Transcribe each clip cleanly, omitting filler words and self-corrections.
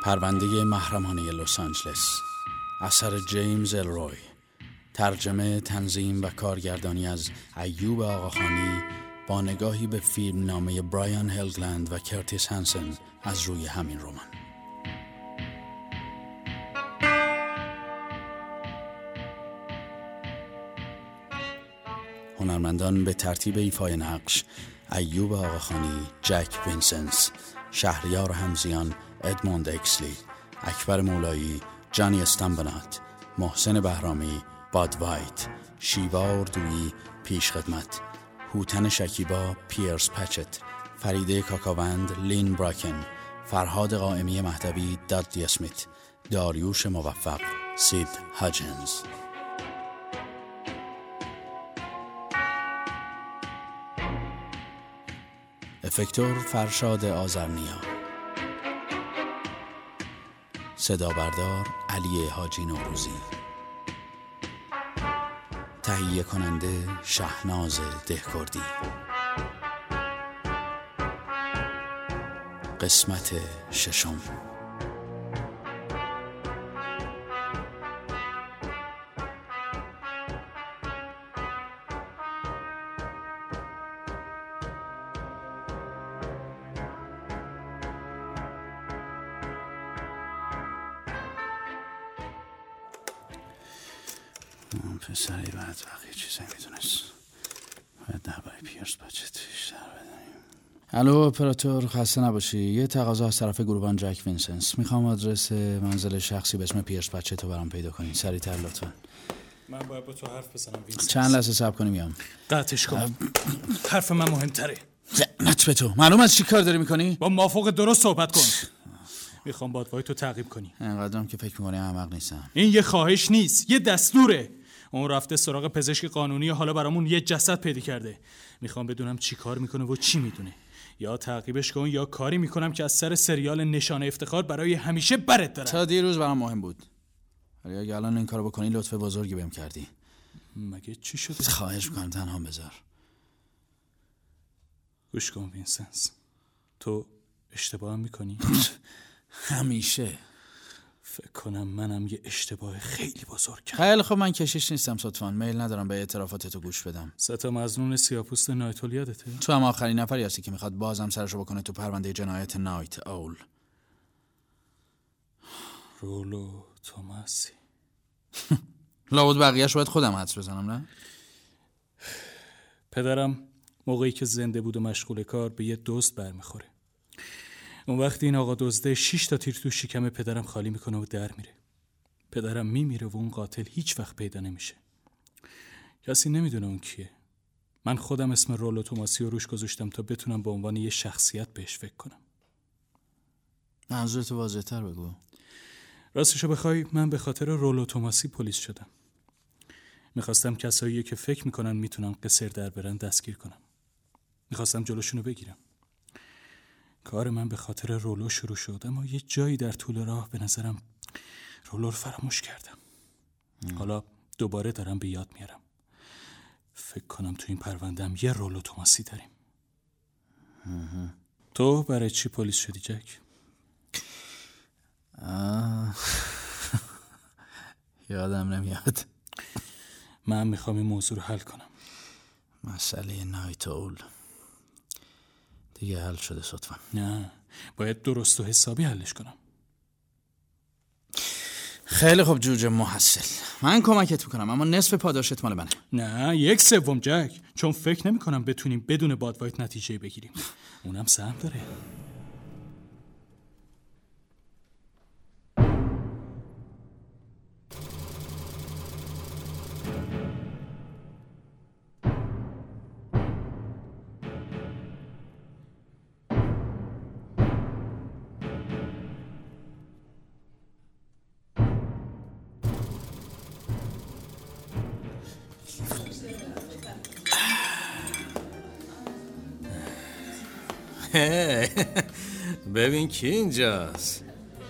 پرونده محرمانه لس آنجلس، اثر جیمز الروی، ترجمه، تنظیم و کارگردانی از ایوب آقاخانی با نگاهی به فیلم نامه برایان هلگلند و کرتیس هانسن از روی همین رمان. هنرمندان به ترتیب ایفای نقش: ایوب آقاخانی، جک وینسنس، شهریار حمزیان، ادموند اکسلی، اکبر مولایی، جانی استنبنات، محسن بهرامی، باد وایت، شیوا اردویی، پیش خدمت، هوتن شکیبا، پیرس پچت، فریده کاکاوند، لین براکن، فرهاد قائمی مهدوی، دادلی اسمیت، داریوش موفق، سید هاجنز. افکتور فرشاد آذرنیا. صدا بردار علی حاجی نوروزی. تهیه کننده شهناز دهکردی. قسمت ششم. پسری بدبخت یه چیزی میدونست. باید درباره پیرس پچت بیشتر بدونیم. الو اپراتور، خسته نباشی. یه تقاضا از طرف گروبان جک وینسنس. میخوام آدرس منزل شخصی به اسم پیرس پچت رو برام پیدا کنین. سریعتر لطفا. من باید با تو حرف بزنم وینسنس. چند لحظه صبر کنی میام. قطعش کن. حرف من مهمتره. لعنت به تو. معلوم است چی کار داری میکنی؟ با موافق درست صحبت کن. میخوام بادوای تو تعقیب کنی. اینقدرم که فکر میکنی احمق نیستم. این یه خواهش نیست، یه دستوره. اون رفته سراغ پزشک قانونی و حالا برامون یه جسد پیدا کرده. میخوام بدونم چی کار میکنه و چی میدونه. یا تعقیبش کن یا کاری میکنم که از سر سریال نشانه افتخار برای همیشه برات دارم. تا دیروز برام مهم بود. ولی اگه الان این کارو بکنی لطف بزرگی بهم کردی. مگه چی شده؟ خواهش میکنم تنها بذار. گوش کن وینسنس، تو اشتباه میکنی؟ همیشه. فکر کنم منم یه اشتباه خیلی بزرگ کردم. خیلی خب، من کشیش نیستم صدفان. میل ندارم به اعترافات تو گوش بدم. 3 مظنون سیاه‌پوست نایت اول یادته؟ تو هم آخرین نفری هستی که میخواد بازم سرشو بکنه تو پرونده جنایت نایت اول. رولو توماسی. لابد بقیه‌اش باید خودم حدس بزنم، نه؟ پدرم موقعی که زنده بود و مشغول کار به یه دزد برمیخوره. اون وقت این آقا دزده 6 تا تیر تو شکم پدرم خالی میکنه و در میره. پدرم میمیره و اون قاتل هیچ وقت پیدا نمیشه. کسی نمیدونه اون کیه. من خودم اسم رولو توماسی رو روش گذاشتم تا بتونم به عنوان یه شخصیت بهش فکر کنم. منظورتو واضح‌تر بگو. راستشو بخوای من به خاطر رولو توماسی پلیس شدم. میخواستم کسایی که فکر میکنن میتونن قصر در برن دستگیر کنم. میخواستم جلوشونو بگیرم. کار من به خاطر رولو شروع شد، اما یه جایی در طول راه به نظرم رولو رو فراموش کردم. حالا دوباره دارم به یاد میارم. فکر کنم تو این پرونده‌ام یه رولو توماسی داریم. تو برای چی پلیس شدی جک؟ یادم نمیاد. من میخوام این موضوع رو حل کنم. مسئله نایت اول دیگه حل شده صدفا. نه، باید درست و حسابی حلش کنم. خیلی خوب جوجه محصل، من کمکت میکنم، اما نصف پاداشت مال منه. نه، 1/3 جک، چون فکر نمی کنم بتونیم بدون بادوایت نتیجه بگیریم. اونم سهم داره. ببین کی اینجاست.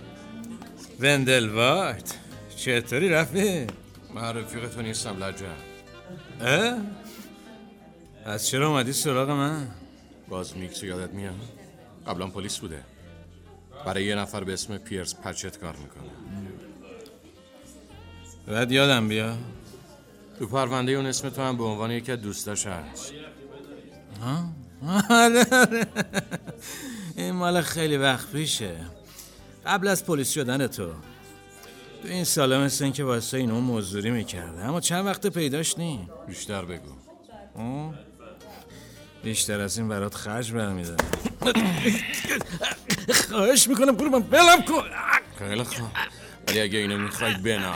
وندلوارد، چطوری رفیق؟ من رفیق تو نیستم لجن. از چرا اومدی سراغ من؟ باز میکسو یادت میاد؟ قبلا پلیس بوده. برای یه نفر به اسم پیرس پچت کار میکنه. بعد یادم بیا. تو پرونده اون اسم تو هم به عنوان یکی از دوستاش هست. این مال خیلی وقت پیشه، قبل از پلیس شدن تو این سالا مثل این که واسه این اون مزدوری میکرده، اما چند وقت پیداش نی. بیشتر بگو. بیشتر از این برات خرج برمیدارم. خواهش میکنم قربان بلم کن. خیلی خوب، ولی اگه اینو میخوای بنا.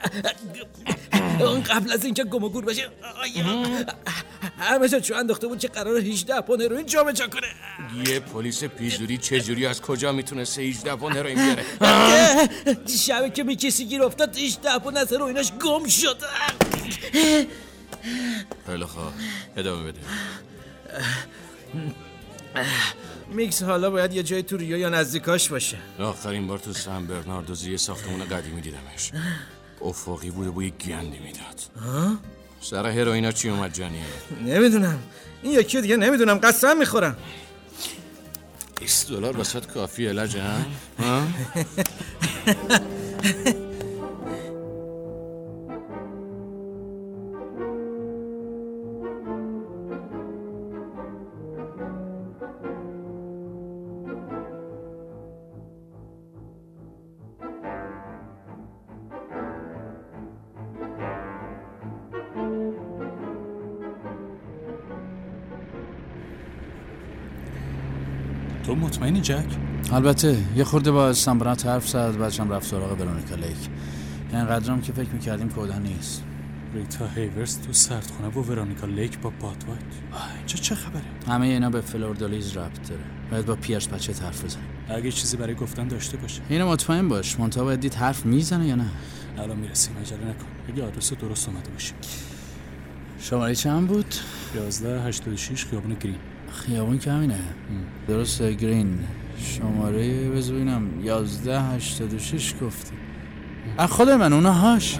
اون قبل از اینکه گم و گور بشه همه جا چو انداخته بود که قراره 18 پوند هروئین جابجا کنه. یه پلیس پیزوری چجوری از کجا میتونسته 18 پوند هروئین بیاره؟ شبه که کسی گیر افتاد 18 پوند از هروئینش گم شد. خیلی خوب، ادامه بده. میکس حالا باید یه جای تو ریو یا نزدیکاش باشه. آخرین بار تو سن برناردو یه ساختمون قدیمی دیدمش. افقی بود و بوی گندی میداد. سر هروئینا چی اومد جانی؟ نمیدونم، این یکی دیگه نمیدونم، قسم میخورم. $20 واسط کافیه لجن؟ تو مطمئنی جک؟ البته یه خورده با سامبرانت حرف زد، بعدشم رفت سراغ ورونیکا لیک. اینقدرم که فکر میکردیم کودها نیست. ریتا هیورز تو سردخونه و ورونیکا لیک با بادوایت. اینجا چه خبره؟ همه اینا به فلوردولیز ربط داره. باید با پیرس پچت حرف بزنیم. اگه چیزی برای گفتن داشته باشه. اینو مطمئن باش، منتها باید دید حرف میزنه یا نه. الان میرسیم، عجله نکن. اگه آدرس درست اومده باشیم. شماره چند بود؟ 1186 خیابون گرین. خیابون که همینه. درسته، گرین. شماره بزنم 1186 گفتی. خود من اونا هاش.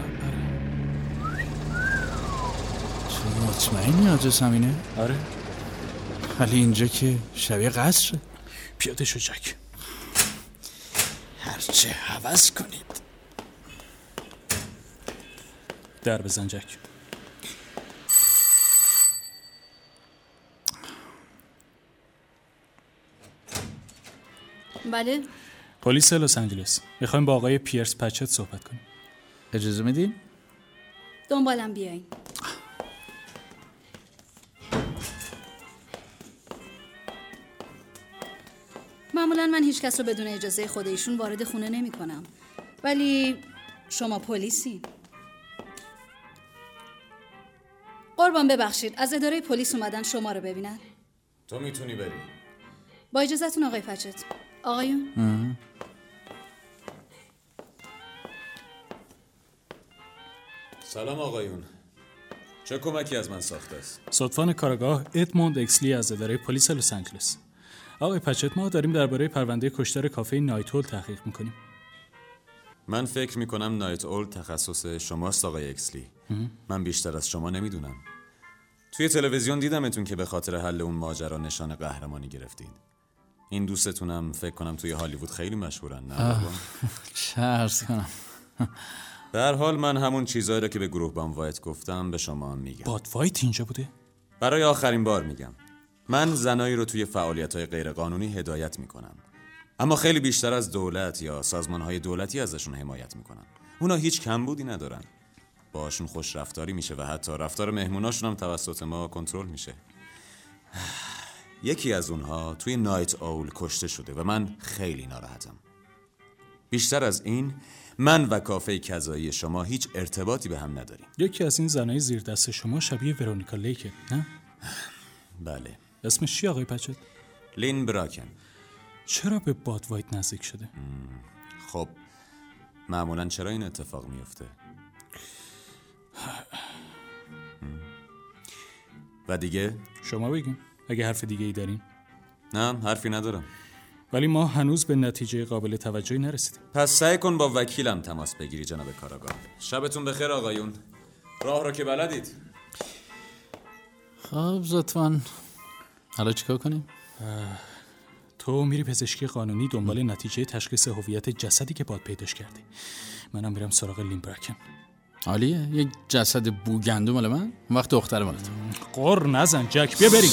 تو مطمئنی آدرس همینه؟ آره. ولی اینجا که شبیه قصره. پیاده شو جک. هرچه حوض کنید. در بزن جک. بله. پلیس لس آنجلس، میخوایم با آقای پیرس پچت صحبت کنیم. اجازه میدین؟ دنبالم بیاین. معمولا من هیچ کس رو بدون اجازه خود ایشون وارد خونه نمی کنم، ولی شما پلیسی. قربان ببخشید، از اداره پلیس اومدن شما رو ببینن. تو میتونی بری. با اجازهتون آقای پچت. آقایون. سلام آقایون. چه کمکی از من ساخته است؟ صدفان کارگاه ادموند اکسلی از اداره پلیس لس آنجلس. آقای پچت، ما داریم درباره پرونده کشتار کافه نایت اول تحقیق میکنیم. من فکر میکنم نایت اول تخصص شماست آقای اکسلی. من بیشتر از شما نمیدونم. توی تلویزیون دیدمتون که به خاطر حل اون ماجرا نشان قهرمانی گرفتین. این دوستتونم فکر کنم توی هالیوود خیلی مشهورن، نه؟ چه عرض کنم. به هر حال من همون چیزایی رو که به گروه بان وایت گفتم به شما هم میگم. بادوایت اینجا بوده؟ برای آخرین بار میگم. من زنایی رو توی فعالیت‌های غیرقانونی هدایت میکنم. اما خیلی بیشتر از دولت یا سازمان‌های دولتی ازشون حمایت میکنن. اونا هیچ کمبودی ندارن. باشون خوش رفتاری میشه و حتی رفتار مهموناشون هم توسط ما کنترل میشه. یکی از اونها توی نایت اول کشته شده و من خیلی ناراحتم. بیشتر از این، من و کافه کذایی شما هیچ ارتباطی به هم نداریم. یکی از این زنای زیر دست شما شبیه ورونیکا لیکه، نه؟ بله. اسمش چی آقای پچت؟ لین براکن. چرا به بادوایت نزدیک شده؟ خب معمولا چرا این اتفاق میفته؟ و دیگه؟ شما بگین اگه حرف دیگه ای دارین. نه، حرفی ندارم. ولی ما هنوز به نتیجه قابل توجهی نرسیدیم. پس سعی کن با وکیلم تماس بگیری جناب کاراگاه. شبتون بخیر آقایون. راه رو که بلدید. خب زطفان، حالا چیکار کنیم؟ تو میری پزشکی قانونی دنبال نتیجه تشخیص هویت جسدی که باد پیداش کردی. منم میرم سراغ لین براکن. عالیه. یک جسد بوگندو مال من، وقت دختر مال تو. قر نزن جک، بیا بریم.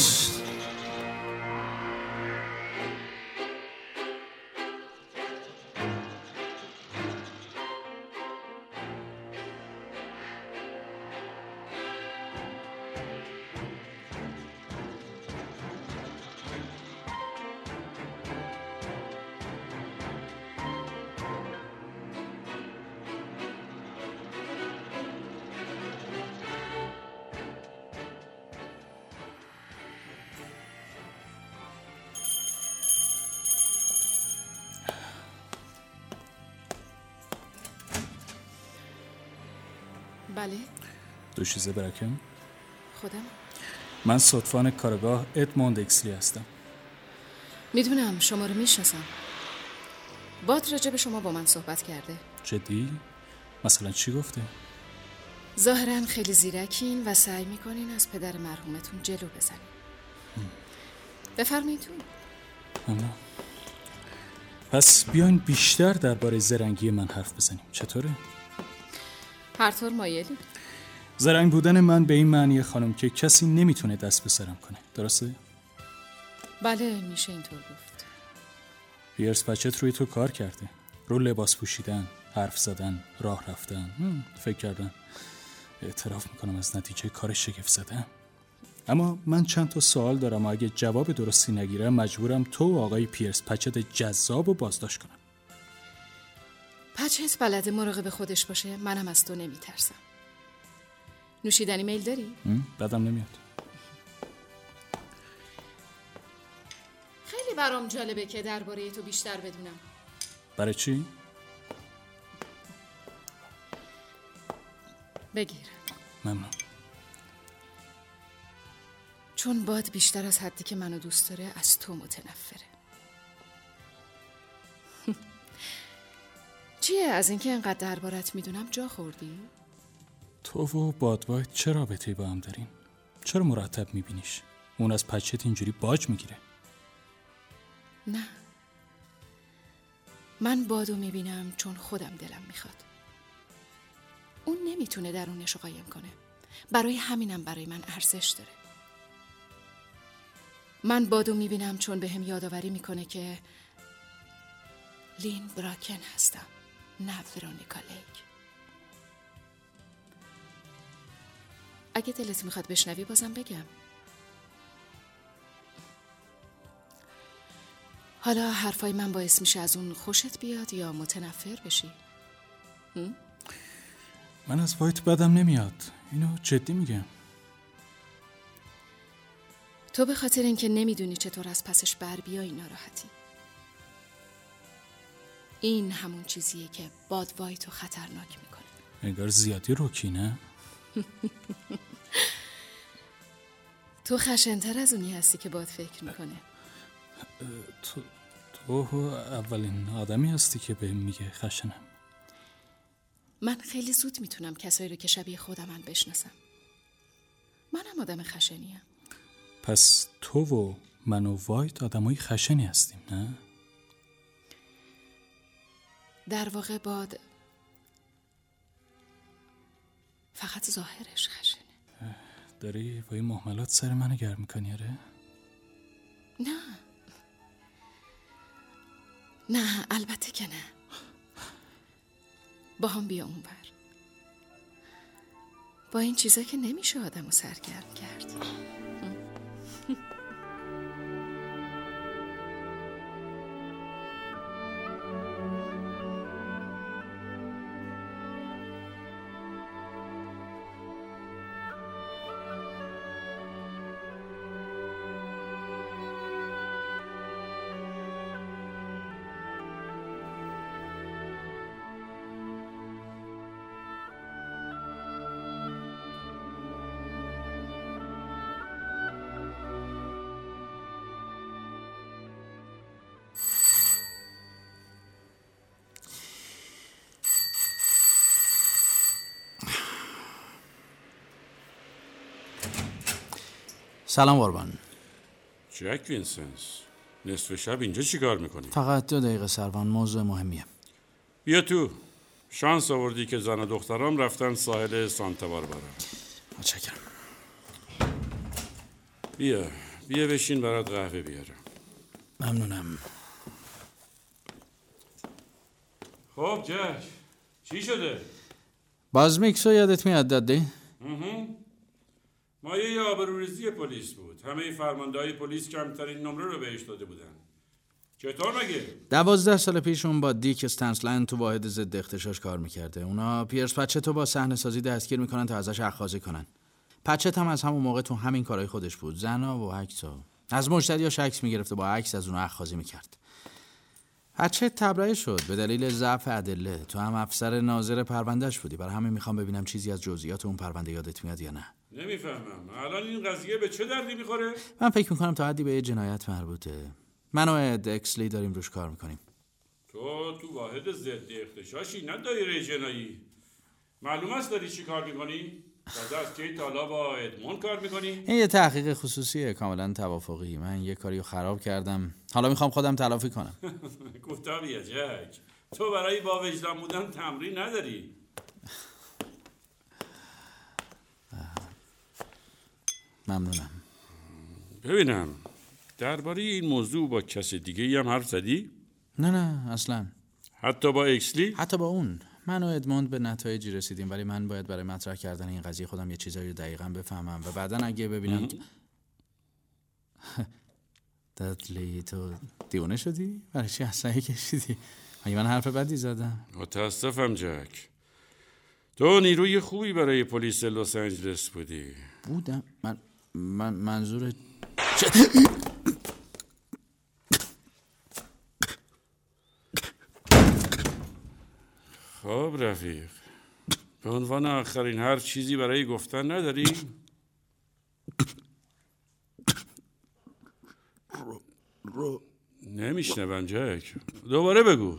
بله. دوشیزه براکن؟ خودم؟ من صدفان کارگاه ادموند اکسلی هستم. میدونم شما رو میشناسم. باد راجع به شما با من صحبت کرده. جدی؟ مثلا چی گفته؟ ظاهراً خیلی زیرکین و سعی میکنین از پدر مرحومتون جلو بزنین. بفرمایید تو. ممنون. پس بیاین بیشتر درباره زرنگی من حرف بزنیم. چطوره؟ هر طور مایلی. زرنگ بودن من به این معنی خانم که کسی نمیتونه دست به سرم کنه. درسته؟ بله میشه اینطور گفت. پیرس پچت روی تو کار کرده. رو لباس پوشیدن، حرف زدن، راه رفتن، فکر کردن. اعتراف میکنم از نتیجه کارش شگفت زدم. اما من چند تا سوال دارم و اگه جواب درستی نگیرم مجبورم تو و آقای پیرس پچت جذاب و بازداشت کنم. پچت بلده مراقب خودش باشه. منم از تو نمیترسم. نوشیدنی میل داری؟ بدم نمیاد. خیلی برام جالبه که درباره تو بیشتر بدونم. برای چی؟ بگیر. ممنون. چون باد بیشتر از حدی که منو دوست داره از تو متنفره. چیه از اینکه انقدر دربارت میدونم جا خوردی؟ تو و بادوایت چه رابطه‌ای با هم دارین؟ چرا مرتب میبینیش؟ اون از پچت اینجوری باج میگیره. نه، من بادو میبینم چون خودم دلم میخواد. اون نمیتونه درونشو قایم کنه. برای همینم برای من ارزش داره. من بادو میبینم چون بهم یادآوری میکنه که لین براکن هستم، نه ورونیکا لیک. اگه دلت میخواد بشنوی بازم بگم. حالا حرفای من باعث میشه از اون خوشت بیاد یا متنفر بشی؟ من از وایت بدم نمیاد. اینو جدی میگم. تو به خاطر اینکه نمیدونی چطور از پسش بر بیای ناراحتی. این همون چیزیه که باد وایتو خطرناک میکنه. انگار زیادی روکی نه؟ تو خشن‌تر از اونی هستی که باد فکر میکنه. تو اولین آدمی هستی که بهم میگه خشنم. من خیلی زود میتونم کسایی رو که شبیه خودمن بشناسم. منم آدم خشنیم. پس تو و من و وایت آدمای خشنی هستیم نه؟ در واقع باد فقط ظاهرش خشنه. داری با این محملات سر منو گرم میکنی آره؟ نه البته که نه. با هم بیا اونور. با این چیزا که نمیشه آدمو سرگرم کرد. سلام قربان. جک وینسنس، نصف شب اینجا چی کار میکنی؟ فقط 2 دقیقه سروان، موضوع مهمیه. بیا تو. شانس آوردی که زن و دخترام رفتن ساحل سانتا باربارا. متشکرم. بیا بشین برات قهوه بیارم. ممنونم. خب جک، چی شده؟ بازمیکسو یادت میاد دادی؟ مایه آبروریزی پلیس بود. همه فرمانده‌های پلیس کمترین نمره رو بهش داده بودن. چطور مگه؟ 12 سال پیش اون با دیک استنسلند تو واحد ضد اغتشاش کار میکرده. اونا پیرس پچتو با صحنه سازی دستگیر میکنن تا ازش اخاذی کنن. پچت هم از همون موقع تو همین کارهای خودش بود. زنا و عکسا. از مشتریاش عکس میگرفت و با عکس از اونها اخاذی میکرد. پچت تبرئه شد به دلیل ضعف ادله. تو هم افسر ناظر پروندهش بودی. برای همین میخوام ببینم چیزی از جزئیات اون پرونده یادت میاد یا نه. نمیفهمم. الان این قضیه به چه دردی میخوره؟ من فکر میکنم تا حدی به یه جنایت مربوطه. من و اد اکسلی داریم روش کار میکنیم. تو واحد ضد اغتشاشی، نه دایره جنایی. معلوم است داری چی کار میکنی؟ تازه از کی تالا با ادموند کار میکنی؟ این یه تحقیق خصوصیه، کاملا توافقی. من یه کاریو خراب کردم، حالا میخوام خودم تلافی کنم. گفتم جک، تو برای با وجدان بودن تمرین نداری. ممنونم. ببینم درباره این موضوع با کس دیگه هم حرف زدی؟ نه اصلا. حتی با اکسلی؟ حتی با اون. من و ادموند به نتایجی رسیدیم، ولی من باید برای مطرح کردن این قضیه خودم یه چیزایی رو دقیقاً بفهمم و بعداً اگه ببینم دادلی تو دیوانه شدی؟ برای چی عصایی کشیدی؟ مگه من حرف بدی زدم؟ متاسفم جک. تو نیروی خوبی برای پلیس لس آنجلس بودی. بودم. من منظور خب رفیق، به عنوان آخرین هر چیزی برای گفتن نداری؟ نمیشنون جک، دوباره بگو.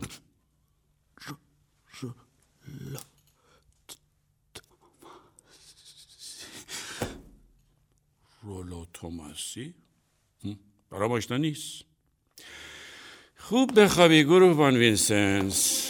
رولو توماسی؟ برام آشنا نیست. خوب بخوابی گروهبان وینسنس.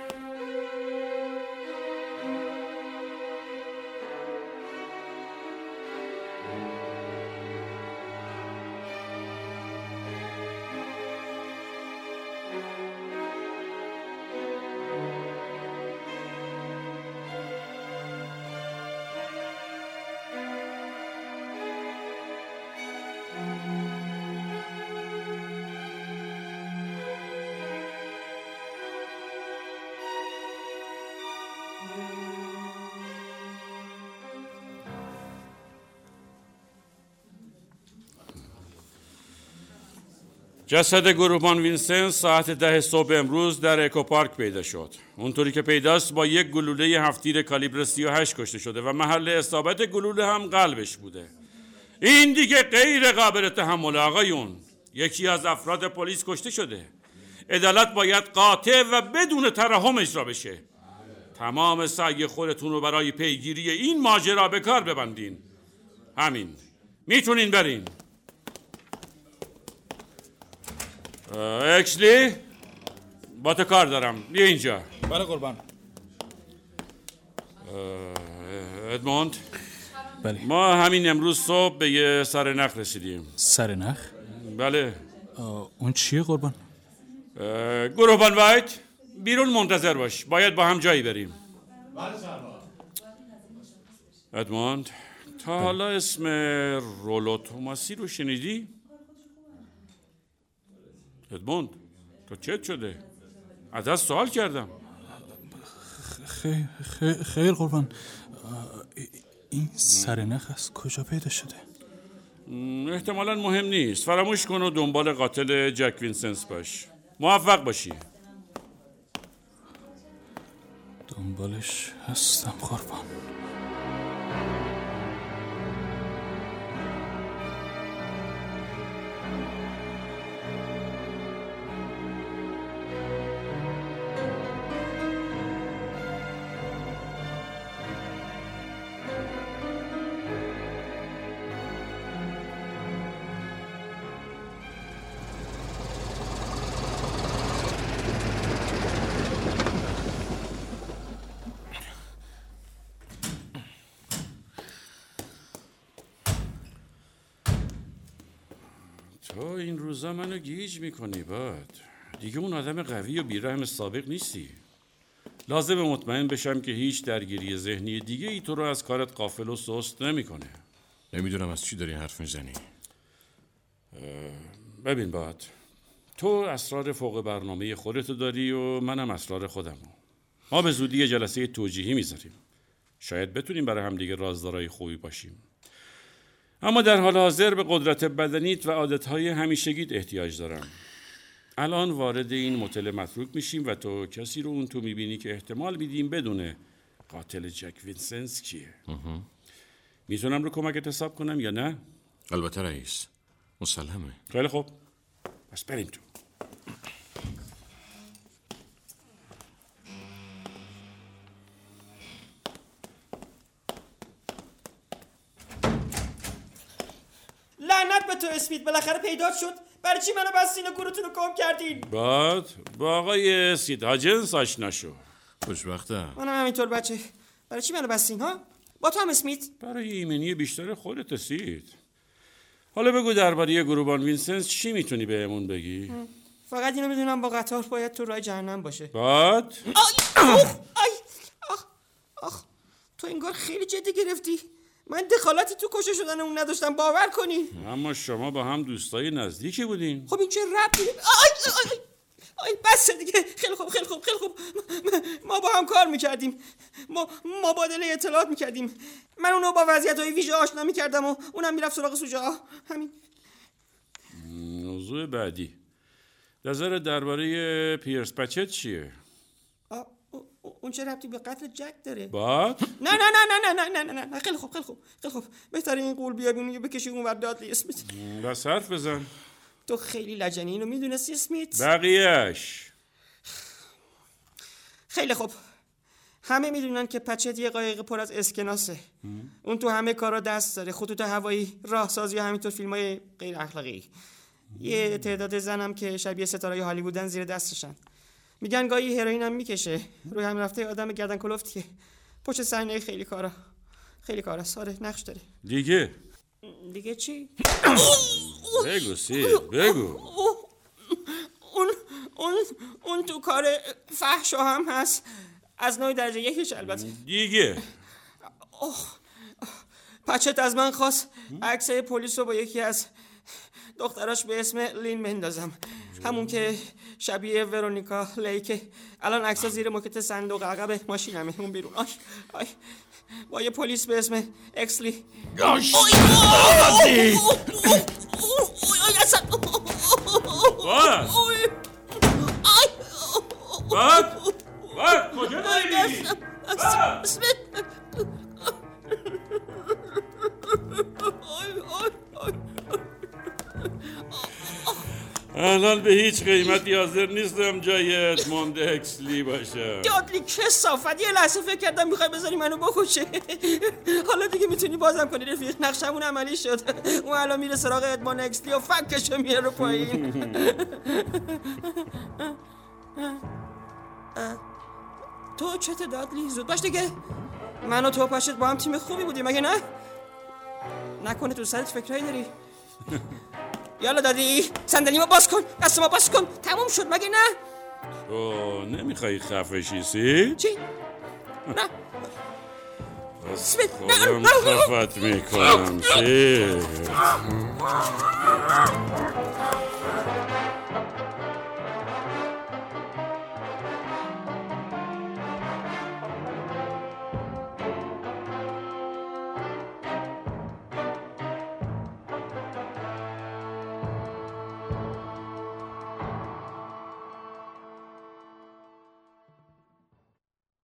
جسد گروهبان وینسنس ساعت 10 صبح امروز در اکو پارک پیدا شد. اونطوری که پیداست با یک گلوله 7 تیر کالیبر 38 کشته شده و محل اصابت گلوله هم قلبش بوده. این دیگه غیر قابل تحمل آقایون. یکی از افراد پلیس کشته شده. عدالت باید قاطع و بدون ترحم اجرا بشه. تمام سعی خودتون رو برای پیگیری این ماجرا به کار ببندین. همین. میتونین برین. اکسلی با تو کار دارم، بیا اینجا. بله قربان. ادموند. بله. ما همین امروز صبح به یه سرنخ رسیدیم. سرنخ؟ بله. اون چیه قربان؟ گروهبان وایت بیرون منتظر باش، باید با هم جایی بریم. بله سرباز. ادموند تا حالا اسم رولو توماسی رو شنیدی؟ ادموند تو چت شده؟ ازت سوال کردم. خیر قربان. این سرنخ از کجا پیدا شده؟ احتمالاً مهم نیست. فراموش کن و دنبال قاتل جک وینسنس باش. موفق باشی. دنبالش هستم قربان. تو این روزا منو گیج میکنی باد. دیگه اون آدم قوی و بیرحم سابق نیستی. لازم مطمئن بشم که هیچ درگیری ذهنی دیگه ای تو رو از کارت غافل و سست نمیکنه. نمیدونم از چی داری حرف میزنی. ببین باد، تو اسرار فوق برنامه خودتو داری و منم اسرار خودمو. ما به زودی یه جلسه توجیهی میذاریم. شاید بتونیم برای هم دیگه رازدارای خوبی باشیم. اما در حال حاضر به قدرت بدنیت و عادتهای همیشگیت احتیاج دارم. الان وارد این موتل متروک میشیم و تو کسی رو اون تو میبینی که احتمال میدیم بدونه قاتل جک وینسنس کیه. میتونم رو کمکت حساب کنم یا نه؟ البته رئیس، مسلمه. خیلی خوب، پس بریم تو. لعنت به تو اسمیت، بالاخره پیدا شد. برای چی منو بستین و گروتون رو گم کردین؟ بعد با آقای سید هاجنس آشنا شو. خوشبختم. منم همینطور بچه. برای چی منو بستین ها؟ با تو هم اسمیت؟ برای ایمنی بیشتر خودت سید. حالا بگو درباره گروبان وینسنس چی میتونی بهمون بگی؟ فقط اینو میدونم با قطار باید تو راه جهنم باشه. بعد؟ آخ تو انگار خیلی جدی گرفتی. من دخالتی تو کشته شدن اون نداشتم، باور کنی. اما شما با هم دوستای نزدیکی بودین. خب این چه ربطی؟ آی بس دیگه. خیلی خوب. ما با هم کار میکردیم. ما مبادله اطلاعات میکردیم. من اونو با وضعیت‌های ویژه آشنا میکردم و اونم میرفت سراغ سوژه ها. همین. موضوع بعدی. نظر درباره پیرس پچت چیه؟ اون چه ربطی به قتل جک داره؟ بعد؟ نه خیلی خوب. بهتره این قول بیابونی بکشی اون ور دادلی اسمیت. بس حرف بزن. تو خیلی لجنی، اینو میدونستی اسمیت؟ بقیهش خیلی خوب. همه میدونن که پچت یه قایق پر از اسکناسه. اون تو همه کارا دست داره، خطوط هوایی، راهسازی و همینطور فیلمای غیر اخلاقی. یه تعداد زنم که شبیه ستاره‌ی هالیوودن زیر دستشن. میگن گاهی هروئین هم میکشه. روی هم رفته آدم گردن کلفتیه. پشت صحنه خیلی کارا ساره نقش داره. دیگه چی؟ بگو سید، بگو. اون تو کار فحش هم هست، از نوع درجه یکش البته. دیگه پچت از من خواست عکس پلیس رو با یکی از دختراش به اسم لین بندازم، همون که شبیه ورونیکا لیکه. الان عکس‌ها زیر موکت صندوق عقب ماشینمه اون بیرون. آی با یه پلیس به اسم اکسلی. بعد کجا داری؟ الان به هیچ قیمتی حاضر نیستم جای ادموند اکسلی باشم. دادلی کثافت، یه لحظه فکر کردم میخوای بذاری منو بکشه. حالا دیگه میتونی بازم کنی رفیق، نقشمون عملی شد. اون الان میره سراغ ادموند اکسلی و فکشو میاره رو پایین. تو چته دادلی؟ زود باش دیگه. من و تو پشت با هم تیم خوبی بودیم مگه نه؟ نکنه تو سرت فکرایی داری؟ یالا دادی، صندلیمو باز کن، دستمو باز کن. تموم شد مگه نه؟ تو نمیخوای خفه شی سی؟ چی؟ نه خودم خفت میکنم سی.